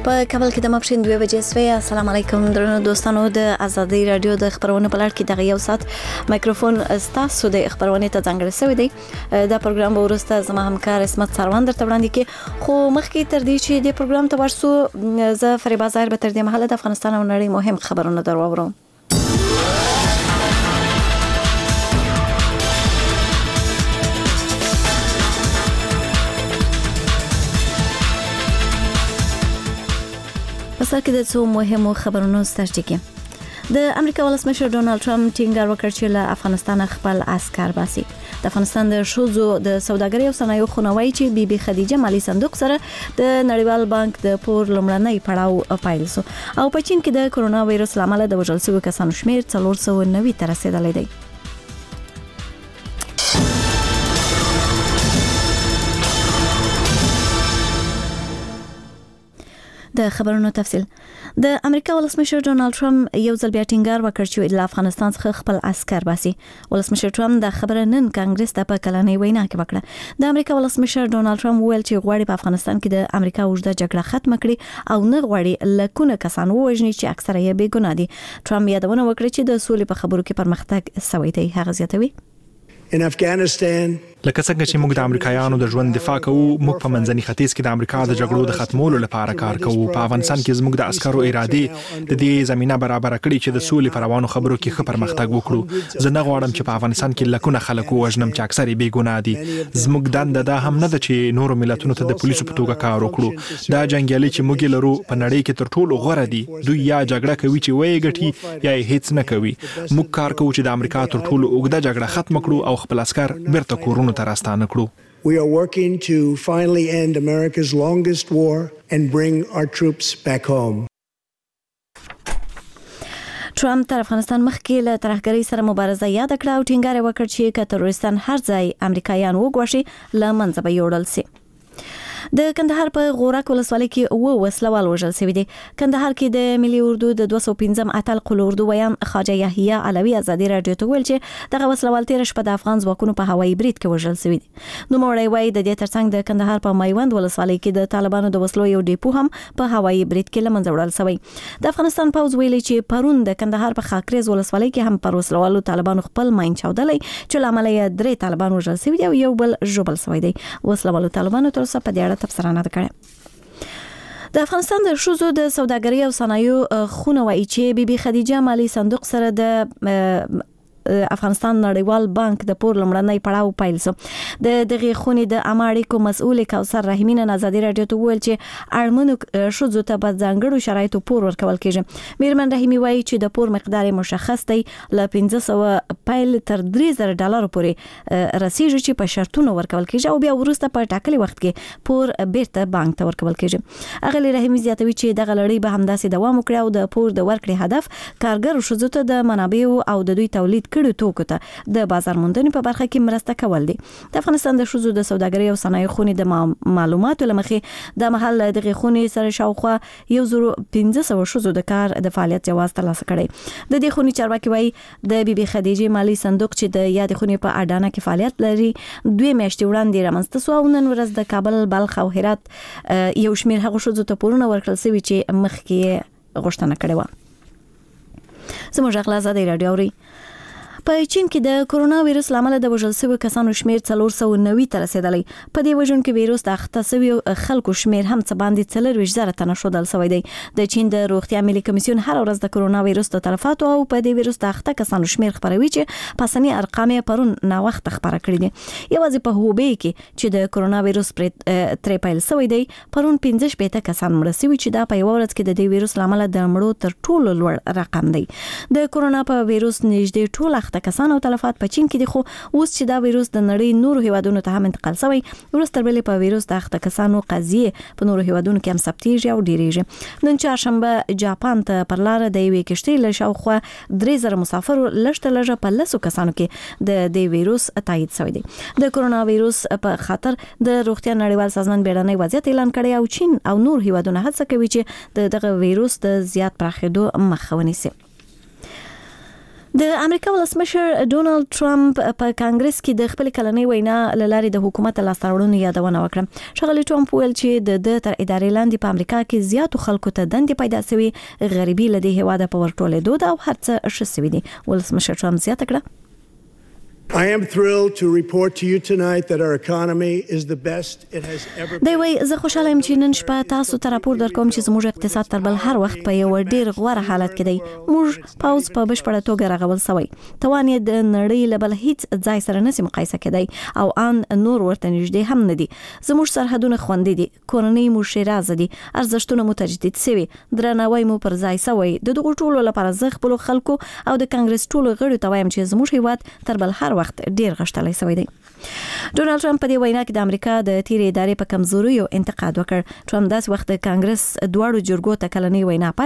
په کابل کې د ماپښین 2 بجې سوی. السلام علیکم درنو دوستانو، د ازادي رادیو د خبرونو په لړ کې دغه یو ساعت مایکروفون ستاسو د خبرونه ته ځانګړی شوی دی. دا پروګرام به ورسته زما همکار اسمت سروان درته وړاندې کوي، خو مخکې تر دې چې د پروګرام ته ورسو زه فریبا ظاهر به تر دې مهاله د افغانستان او نړۍ مهم خبرونه درواورم. پسر کې د څو مهمو خبرونو سترګې. د امریکا ولسمشر ډونالد ټرمپ ټینګار وکړ چې له افغانستان خپل عسكر باسي. د افغانستان د شوزو د سوداګرۍ او صنایعو خونوي چې بي خدیجه مالی صندوق سره د نړیوال بانک د پور لومړنۍ پړاو پیل شو او په چین کې د کرونا وایرس لامل د وژل شویو کسانو شمیر 490 ته رسیدلی دی. د خبرونو تفصیل. د امریکا ولسمشر ډونالد ټرمپ یو ځل بیا ټینګار وکړ چې له افغانستان څخه خپل عسكر باسي. ولسمشر ټرمپ د خبره نن کانګرس ته په کلنۍ وینا کې وکړه. د امریکا ولسمشر ډونالد ټرمپ ویل چې غواړي په افغانستان کې د امریکا اوږده جګړه ختم کړي او نه غواړي لکونه کسان ووژني چې اکثره یې بې ګناه دي. ټرمپ یادونه وکړه چې د سولې په خبرو کې پرمختګ شوی دی. هغه زیاتوي In Afghanistan, لکه څنګه چې موږ د امریکایانو د ژوند دفاع کوو، موږ په منځني ختیځ کې د امریکا د جګړو د ختمولو لپاره کار کوو. په افغانستان کې زموږ د عسکرو اراده د دې زمينه برابر کړي چې د سولې پر روانو خبرو کې ښه پرمختګ وکړو. زه نه غواړم چې په افغانستان کې لکونه خلک وژنم چې اکثر یې بې ګناه دي. زموږ دنده دا هم نه ده چې نورو ملتونو ته د پولیسو په توګه کار وکړو. دا جنگیالي چې موږ لرو په نړۍ کې تر ټولو غوره دي. دوی یا جګړه کوي چې وایي ګټي یا هیڅ نه کوي. موږ کار کوو چې د امریکا تر ټولو اوږده جګړه ختم کړو او خپل عسكر بیرته کورونو ته راستانه کړو. We are working to finally end America's longest war and bring our troops back home. ټرمپ تر افغانستان مخکې له ترهګرۍ سره مبارزه یاد کړه او ټینګار وکړ چې که تروریستان هر ځای امریکایان وګواښي له منځه به یوړل شي. د کندهار په غورک ولسوالۍ کې وسلوال وژل شوی دی. کندهار کې د ملي اردو د 215 اتل قل اردو ویان خواجه یحیی علوی ازادي رادیو ته ویل چې دغه وسلوال تیر شپه د افغان ځواکونو په هوایي برید کې وژل شوی دی. نو مړی وای د دې ترڅنګ د کندهار په میوند ولسوالۍ کې د طالبانو د وسلو یو ډیپو هم په هوایي برید کې لمنځه وړل شوی. د افغانستان پوز ویلي چې پرون د کندهار په خاکریز ولسوالۍ کې هم پر وسلوالو طالبانو خپل ماین چاودلی چې لامل یې 3 طالبان وژل شوی دی او یو بل ژوبل شوی دی. وسلوالو طالبانو تر اوسه په دې اړه تبصره نه کړې. د افغانستان د شوزو د سوداګرۍ او صنایعو خونوي چې بي خدیجه مالی صندوق سره د افغانستان نړیوال بانک د پور لومړنۍ پړاو پیل شو. د دغه خونې د اماړیکو مسؤل کوثر رحیمین آزادي رادیو ته ویل چې اړمنو شوزو ته په ځانګړو شرایطو پور ورکول کیږي. میرمن رحیمی وایي چې د پور مقدار مشخص دی، له 1500 پیل تر $3000 پورې رسیږي چې په شرطونو ورکول کیږي او بیا وروسته په ټاکلي وخت کې پور بیرته بانک ته ورکول کیږي. اغلی رحیمی زیاتوي چې دغه لړۍ به همداسې دوام وکړي او د پور د ورکړې هدف کارګر شوزو ته د منابعو او د دوی تولید کړو توکو ته د بازار موندنې په برخه کې مرسته کول دي. د افغانستان د شوزو د سوداګرۍ او صنایعو خونې د معلوماتو لمخې د محل دغه خونې سره شاوخوا 1500 شوزو د کار د فعالیت جواز ترلاسه کړي. د دې خونې چارواکي وایي د بي خدیجه مالی صندوق چې د یاد خونې په اډانه کې فعالیت لري 2 میاشتې وړاندې رامنځته شو او نن ورځ د کابل، بلخ او هرات یو شمیر هغه شوزو ته پورونه ورکړل شوي چې مخکې غوښتنه کړې و. زموږ غلا آزادي رادیو اوري. په چین کې د کرونا وایرس لامل د وژل شویو کسانو شمیر 490 ته رسیدلی. په دې وژونکو وایرس د اخته شویو خلکو شمیر هم څه باندې 40,000 تنه شودل شوی دی. د چین د روغتیا ملي کمیسیون هر ورځ د کرونا وایرس د تلفاتو او په دې وایرس د اخته کسانو شمیر خبروي چې پاسنی ارقام یې پرون نا وخت خبره کړی دي. یوازې په هوبی کې چې د کرونا وایرس تر پیل شوی دی پرون 15 کسان مړ شوي چې دا په یو ورځ کې د دې وایرس لامل د مړو تر ټولو لوړ رقم دی. د کرونا په وایرس نږدې ټول کسان او تلفات په چین کې دي، خو اوس چې دا وایرس د نړۍ نورو هیوادونو ته هم انتقال شوی ورسته بلې په وایرس د اخته کسانو قضیه په نورو هیوادونو کې هم ثبتېږي او ډیریږي. نن چهارشنبه جاپان ته پر لار د یوې کشتۍ له شاوخوا 3000 مسافرو لږ په 10 کسانو کې د دې وایرس تایید شوی دی. د کرونا وایرس په خاطر د روغتیا نړیوال سازمان بیړنی وضعیت اعلان کړی او چین او نور هیوادونه هڅه کوي چې دغه وایرس د زیات پراخېدو مخه ونیسي. د امریکا ولسمشر ډونالد ټرمپ په کانګرس کې د خپل کلنۍ وینا لاري د حکومت لاسته راوړنو یادونه وکړه. ښاغلي ټرمپ ویل چې د تر ادارې لاندې په امریکا کې زیاتو خلکو ته دندې پیدا شوي، غریبي له دې هیواده په ورټولېدو ده او هر څه ښه شوي دي. ولسمشر ټرمپ زیاته کړه: I am thrilled to report to you tonight that our economy is the best it has ever been. دی وای زه خوشاله یم چې نن شپه تاسو ته راپور درکوم چې زموږ اقتصاد تر بل هر وخت په یو ډیر غوره حالت کې دی. موږ پاوز په بشپړه توګه رغول سوی. توان یې د نړۍ له بل هیڅ ځای سره نشي مقایسه کېدای او ان نور ورته نږدې هم نه دي. زموږ سرحدونه خوندي دي، کورنۍ مو شیرازه دي، ارزښتونه مو تجدید شوي، درناوی مو پر ځای سوی. د دغو ټولو لپاره زه خپل خلکو او د کانګرس ټولو غړو ته وایم چې زموږ هیواد تر بل هر وخت ډیر غښتلی شوی دی. ډونالد ټرمپ په دې وینا کې د امریکا د تیرې ادارې په کمزوري او انتقاد وکړ. ټرمپ داس وخت د کانګرس دواړو جرګو ته کلنۍ وینا